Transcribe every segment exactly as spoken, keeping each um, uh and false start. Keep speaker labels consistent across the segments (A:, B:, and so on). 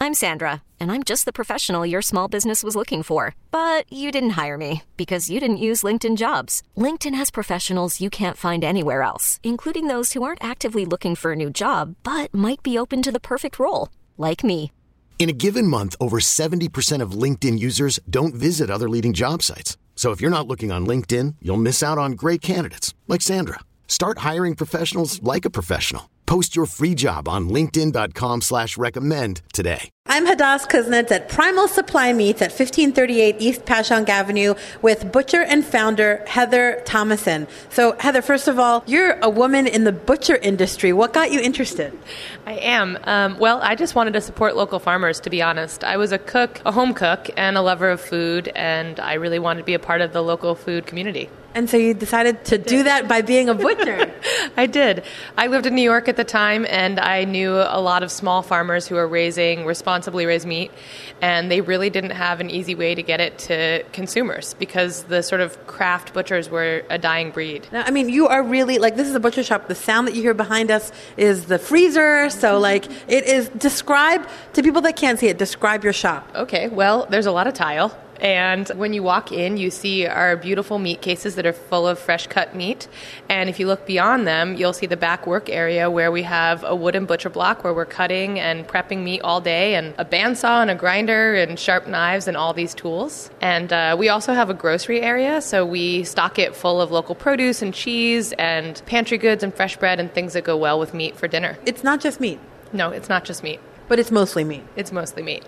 A: I'm Sandra, and I'm just the professional your small business was looking for. But you didn't hire me because you didn't use LinkedIn Jobs. LinkedIn has professionals you can't find anywhere else, including those who aren't actively looking for a new job, but might be open to the perfect role, like me.
B: In a given month, over seventy percent of LinkedIn users don't visit other leading job sites. So if you're not looking on LinkedIn, you'll miss out on great candidates like Sandra. Start hiring professionals like a professional. Post your free job on linkedin.com slash recommend today.
C: I'm Hadass Kuznets at Primal Supply Meats at fifteen thirty-eight East Passyunk Avenue with butcher and founder Heather Thomason. So, Heather, first of all, you're a woman in the butcher industry. What got you interested?
D: I am. Um, well, I just wanted to support local farmers, to be honest. I was a cook, a home cook, and a lover of food, and I really wanted to be a part of the local food community.
C: And so you decided to do that by being a butcher.
D: I did. I lived in New York at the time, and I knew a lot of small farmers who were raising, responsibly raised meat, and they really didn't have an easy way to get it to consumers because the sort of craft butchers were a dying breed.
C: Now, I mean, you are really, like, this is a butcher shop. The sound that you hear behind us is the freezer. So, like, it is, describe, to people that can't see it, describe your shop.
D: Okay, well, there's a lot of tile. And when you walk in, you see our beautiful meat cases that are full of fresh cut meat. And if you look beyond them, you'll see the back work area where we have a wooden butcher block where we're cutting and prepping meat all day, and a bandsaw and a grinder and sharp knives and all these tools. And uh, we also have a grocery area, so we stock it full of local produce and cheese and pantry goods and fresh bread and things that go well with meat for dinner.
C: It's not just meat.
D: No, it's not just meat.
C: But it's mostly meat.
D: It's mostly meat.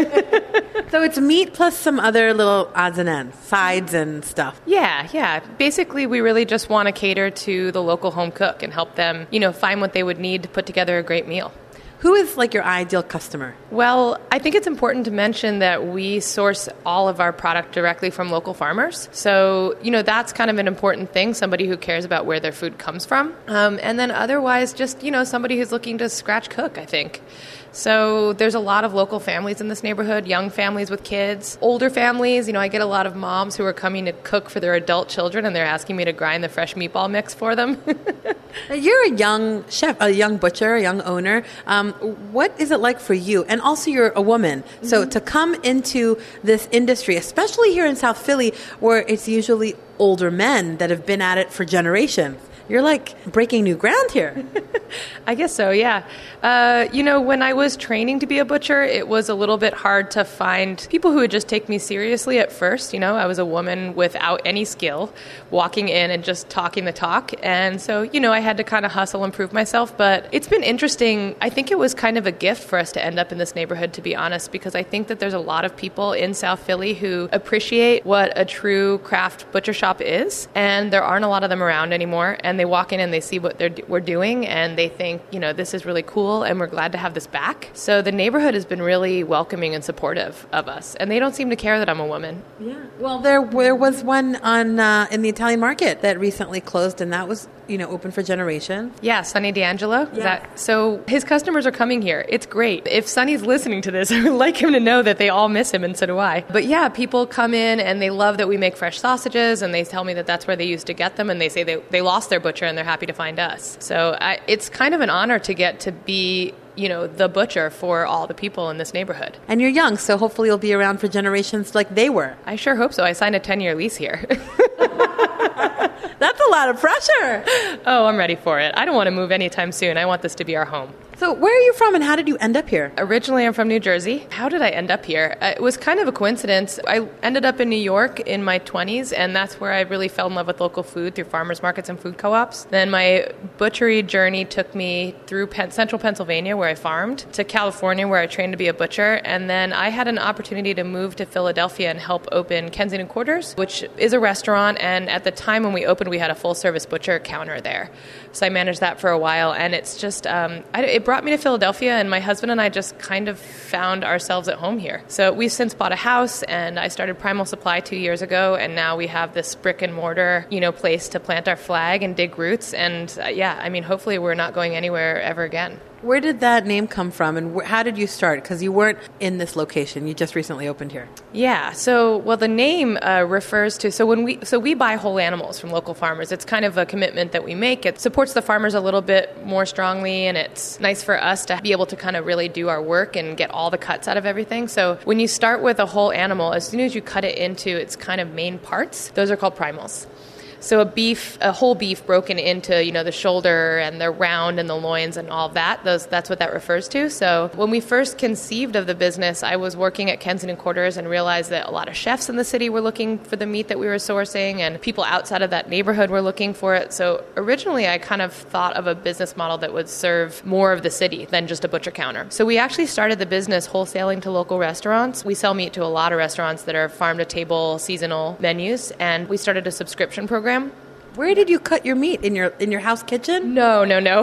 C: So it's meat plus some other little odds and ends, sides and stuff.
D: Yeah, yeah. Basically, we really just want to cater to the local home cook and help them, you know, find what they would need to put together a great meal.
C: Who is, like, your ideal customer?
D: Well, I think it's important to mention that we source all of our product directly from local farmers. So, you know, that's kind of an important thing, somebody who cares about where their food comes from. Um, and then otherwise, just, you know, somebody who's looking to scratch cook, I think. So there's a lot of local families in this neighborhood, young families with kids, older families. You know, I get a lot of moms who are coming to cook for their adult children, and they're asking me to grind the fresh meatball mix for them.
C: You're a young chef, a young butcher, a young owner. Um, what is it like for you? And also you're a woman. Mm-hmm. So to come into this industry, especially here in South Philly, where it's usually older men that have been at it for generations, you're like breaking new ground here.
D: I guess so, yeah. Uh, you know, when I was training to be a butcher, it was a little bit hard to find people who would just take me seriously at first. You know, I was a woman without any skill, walking in and just talking the talk. And so, you know, I had to kind of hustle and prove myself. But it's been interesting. I think it was kind of a gift for us to end up in this neighborhood, to be honest, because I think that there's a lot of people in South Philly who appreciate what a true craft butcher shop is. And there aren't a lot of them around anymore. And they walk in and they see what they're, we're doing, and they think, you know, this is really cool, and we're glad to have this back. So the neighborhood has been really welcoming and supportive of us, and they don't seem to care that I'm a woman.
C: Yeah. Well, there there was one on uh, in the Italian market that recently closed, and that was, you know, open for generations.
D: Yeah, Sonny D'Angelo.
C: Yeah.
D: That, so his customers are coming here. It's great. If Sonny's listening to this, I would like him to know that they all miss him, and so do I. But yeah, people come in and they love that we make fresh sausages, and they tell me that that's where they used to get them, and they say they, they lost their butcher and they're happy to find us. So I, it's kind of an honor to get to be, you know, the butcher for all the people in this neighborhood.
C: And you're young, so hopefully you'll be around for generations like they were.
D: I sure hope so. I signed a ten-year lease here.
C: That's a lot of pressure.
D: Oh, I'm ready for it. I don't want to move anytime soon. I want this to be our home.
C: So where are you from and how did you end up here?
D: Originally, I'm from New Jersey. How did I end up here? It was kind of a coincidence. I ended up in New York in my twenties, and that's where I really fell in love with local food through farmers markets and food co-ops. Then my butchery journey took me through Penn- central Pennsylvania, where I farmed, to California, where I trained to be a butcher, and then I had an opportunity to move to Philadelphia and help open Kensington Quarters, which is a restaurant, and at the time when we opened, we had a full-service butcher counter there. So I managed that for a while, and it's just, um, I, it brought me to Philadelphia, and my husband and I just kind of found ourselves at home here. So we've since bought a house, and I started Primal Supply two years ago, and now we have this brick and mortar, you know, place to plant our flag and dig roots, and uh, yeah, I mean, hopefully we're not going anywhere ever again.
C: Where did that name come from, and wh- how did you start? Because you weren't in this location; you just recently opened here.
D: Yeah. So, well, the name uh, refers to so when we so we buy whole animals from local farmers. It's kind of a commitment that we make. It supports the farmers a little bit more strongly, and it's nice for us to be able to kind of really do our work and get all the cuts out of everything. So, when you start with a whole animal, as soon as you cut it into its kind of main parts, those are called primals. So a beef, a whole beef broken into, you know, the shoulder and the round and the loins and all of that, those, that's what that refers to. So when we first conceived of the business, I was working at Kensington Quarters and realized that a lot of chefs in the city were looking for the meat that we were sourcing, and people outside of that neighborhood were looking for it. So originally I kind of thought of a business model that would serve more of the city than just a butcher counter. So we actually started the business wholesaling to local restaurants. We sell meat to a lot of restaurants that are farm-to-table seasonal menus, and we started a subscription program.
C: Where did you cut your meat? In your in your house kitchen?
D: No, no, no.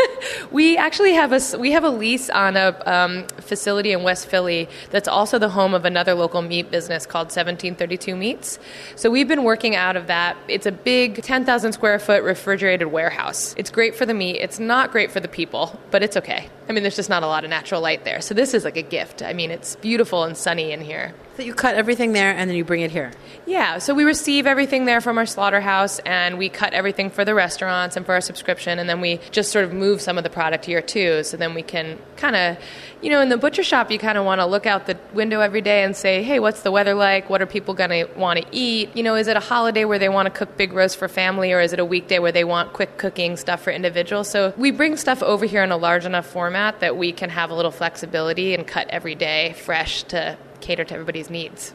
D: We actually have a we have a lease on a um, facility in West Philly that's also the home of another local meat business called seventeen thirty-two Meats. So we've been working out of that. It's a big ten thousand square foot refrigerated warehouse. It's great for the meat. It's not great for the people, but it's okay. I mean, there's just not a lot of natural light there. So this is like a gift. I mean, it's beautiful and sunny in here.
C: So you cut everything there and then you bring it here?
D: Yeah, so we receive everything there from our slaughterhouse, and we cut everything for the restaurants and for our subscription, and then we just sort of move some of the product here too, so then we can kind of, you know, in the butcher shop, you kind of want to look out the window every day and say, hey, what's the weather like? What are people going to want to eat? You know, is it a holiday where they want to cook big roast for family, or is it a weekday where they want quick cooking stuff for individuals? So we bring stuff over here in a large enough format that we can have a little flexibility and cut every day fresh to cater to everybody's needs.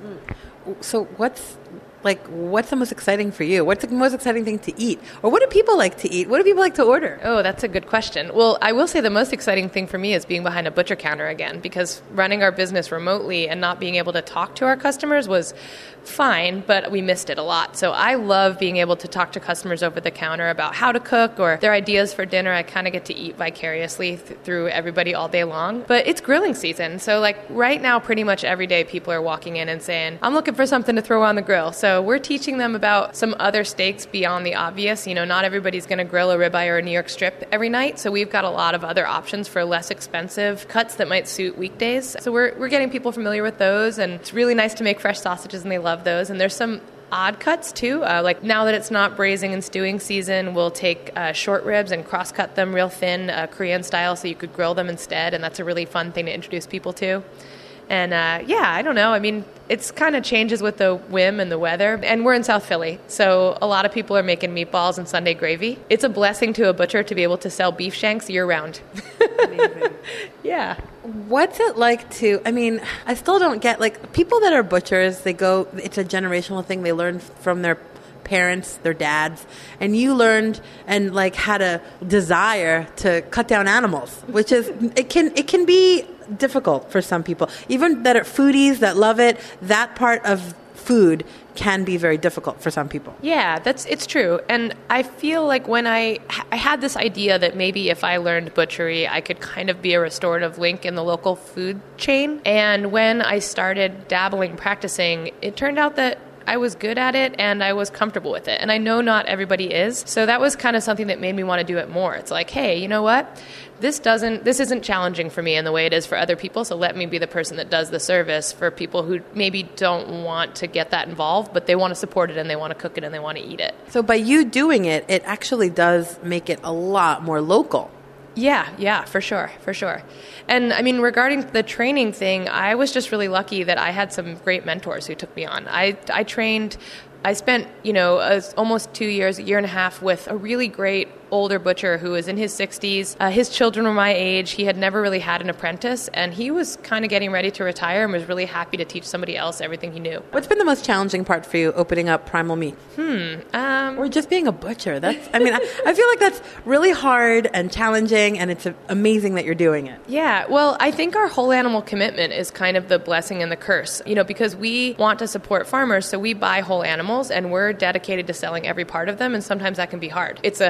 C: So what's like what's the most exciting for you? What's the most exciting thing to eat? Or what do people like to eat? What do people like to order?
D: Oh, that's a good question. Well, I will say the most exciting thing for me is being behind a butcher counter again, because running our business remotely and not being able to talk to our customers was fine, but we missed it a lot. So I love being able to talk to customers over the counter about how to cook or their ideas for dinner. I kind of get to eat vicariously th- through everybody all day long. But it's grilling season. So like right now, pretty much every day people are walking in and saying, I'm looking for something to throw on the grill. So we're teaching them about some other steaks beyond the obvious. You know, not everybody's going to grill a ribeye or a New York strip every night. So we've got a lot of other options for less expensive cuts that might suit weekdays. So we're we're getting people familiar with those, and it's really nice to make fresh sausages, and they love those. And there's some odd cuts too. Uh, like now that it's not braising and stewing season, we'll take uh, short ribs and cross cut them real thin, uh, Korean style, so you could grill them instead. And that's a really fun thing to introduce people to. And uh, yeah, I don't know. I mean, it's kind of changes with the whim and the weather. And we're in South Philly, so a lot of people are making meatballs and Sunday gravy. It's a blessing to a butcher to be able to sell beef shanks year round.
C: Amazing.
D: Yeah.
C: What's it like to, I mean, I still don't get, like, people that are butchers, they go, it's a generational thing. They learn from their parents, their dads, and you learned and like had a desire to cut down animals, which is, it can, it can be difficult for some people. Even that are foodies that love it, that part of food can be very difficult for some people.
D: Yeah, that's it's true. And I feel like when I I had this idea that maybe if I learned butchery, I could kind of be a restorative link in the local food chain. And when I started dabbling, practicing, it turned out that I was good at it and I was comfortable with it. And I know not everybody is. So that was kind of something that made me want to do it more. It's like, hey, you know what? This doesn't this isn't challenging for me in the way it is for other people. So let me be the person that does the service for people who maybe don't want to get that involved, but they want to support it and they want to cook it and they want to eat it.
C: So by you doing it, it actually does make it a lot more local.
D: Yeah, yeah, for sure, for sure. And I mean, regarding the training thing, I was just really lucky that I had some great mentors who took me on. I I trained, I spent, you know, uh, almost two years, a year and a half with a really great older butcher who was in his sixties. Uh, his children were my age. He had never really had an apprentice, and he was kind of getting ready to retire and was really happy to teach somebody else everything he knew.
C: What's been the most challenging part for you opening up Primal Meat?
D: Hmm. Um,
C: or just being a butcher? That's. I mean, I, I feel like that's really hard and challenging, and it's amazing that you're doing it.
D: Yeah. Well, I think our whole animal commitment is kind of the blessing and the curse, you know, because we want to support farmers, so we buy whole animals, and we're dedicated to selling every part of them, and sometimes that can be hard. It's a highly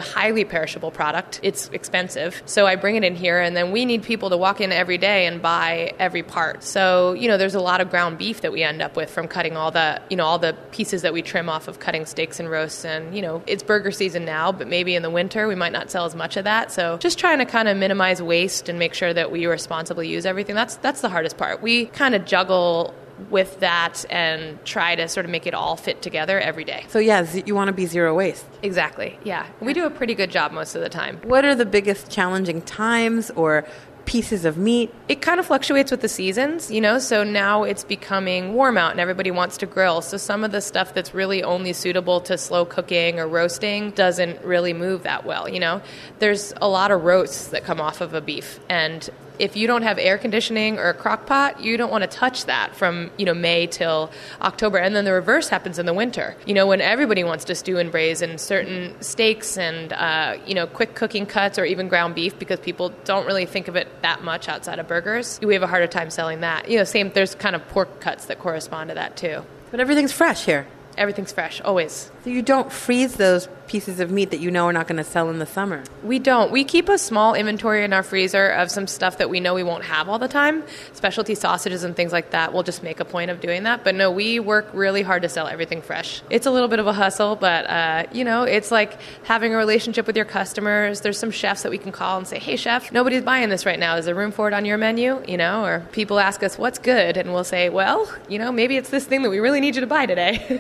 D: perishable product. It's expensive. So I bring it in here, and then we need people to walk in every day and buy every part. So, you know, there's a lot of ground beef that we end up with from cutting all the, you know, all the pieces that we trim off of cutting steaks and roasts. And, you know, it's burger season now, but maybe in the winter we might not sell as much of that. So just trying to kind of minimize waste and make sure that we responsibly use everything. That's that's the hardest part. We kind of juggle with that and try to sort of make it all fit together every day.
C: So yeah, z- you want to be zero waste.
D: Exactly. Yeah. We do a pretty good job most of the time.
C: What are the biggest challenging times or pieces of meat?
D: It kind of fluctuates with the seasons, you know, so now it's becoming warm out and everybody wants to grill. So some of the stuff that's really only suitable to slow cooking or roasting doesn't really move that well, you know. There's a lot of roasts that come off of a beef, and if you don't have air conditioning or a crock pot, you don't want to touch that from, you know, May till October. And then the reverse happens in the winter. You know, when everybody wants to stew and braise in certain steaks and, uh, you know, quick cooking cuts or even ground beef, because people don't really think of it that much outside of burgers, we have a harder time selling that. You know, same, there's kind of pork cuts that correspond to that too.
C: But everything's fresh here.
D: Everything's fresh, always.
C: So you don't freeze those pieces of meat that you know are not going to sell in the summer?
D: We don't. We keep a small inventory in our freezer of some stuff that we know we won't have all the time. Specialty sausages and things like that. We'll just make a point of doing that. But no, we work really hard to sell everything fresh. It's a little bit of a hustle, but, uh, you know, it's like having a relationship with your customers. There's some chefs that we can call and say, hey, chef, nobody's buying this right now. Is there room for it on your menu? You know, or people ask us, what's good? And we'll say, well, you know, maybe it's this thing that we really need you to buy today.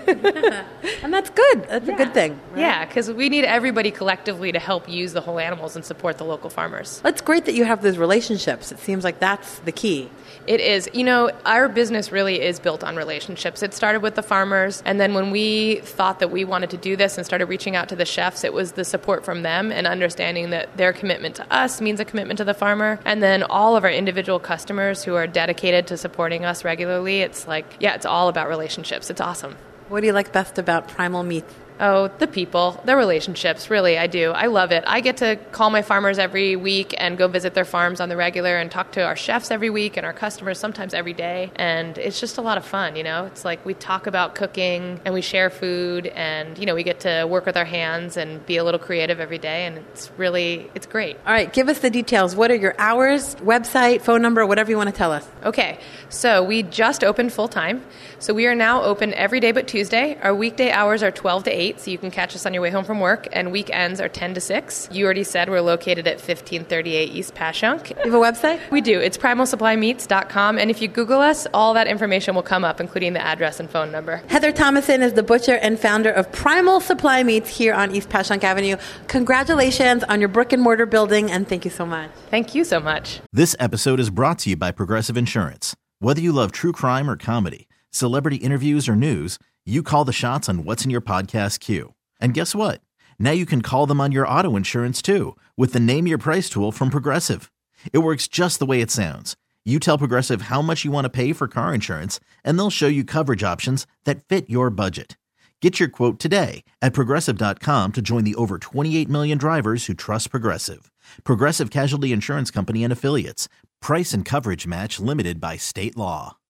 C: And that's good. That's
D: yeah.
C: a good thing. Right?
D: Yeah, because we need everybody collectively to help use the whole animals and support the local farmers.
C: It's great that you have those relationships. It seems like that's the key.
D: It is. You know, our business really is built on relationships. It started with the farmers, and then when we thought that we wanted to do this and started reaching out to the chefs, it was the support from them and understanding that their commitment to us means a commitment to the farmer. And then all of our individual customers who are dedicated to supporting us regularly, it's like, yeah, it's all about relationships. It's awesome.
C: What do you like best about Primal Meats?
D: Oh, the people, the relationships, really, I do. I love it. I get to call my farmers every week and go visit their farms on the regular and talk to our chefs every week and our customers sometimes every day. And it's just a lot of fun, you know? It's like we talk about cooking and we share food and, you know, we get to work with our hands and be a little creative every day. And it's really, it's great.
C: All right, give us the details. What are your hours, website, phone number, whatever you want to tell us?
D: Okay, so we just opened full time. So we are now open every day but Tuesday. Our weekday hours are twelve to eight. So you can catch us on your way home from work, and weekends are ten to six. You already said we're located at fifteen thirty-eight East Passyunk.
C: You have a website?
D: We do. It's primal supply meats dot com, and if you Google us, all that information will come up, including the address and phone number.
C: Heather Thomason is the butcher and founder of Primal Supply Meats here on East Passyunk Avenue. Congratulations on your brick and mortar building, and thank you so much.
D: Thank you so much.
E: This episode is brought to you by Progressive Insurance. Whether you love true crime or comedy, celebrity interviews or news, you call the shots on what's in your podcast queue. And guess what? Now you can call them on your auto insurance too with the Name Your Price tool from Progressive. It works just the way it sounds. You tell Progressive how much you want to pay for car insurance, and they'll show you coverage options that fit your budget. Get your quote today at Progressive dot com to join the over twenty-eight million drivers who trust Progressive. Progressive Casualty Insurance Company and Affiliates. Price and coverage match limited by state law.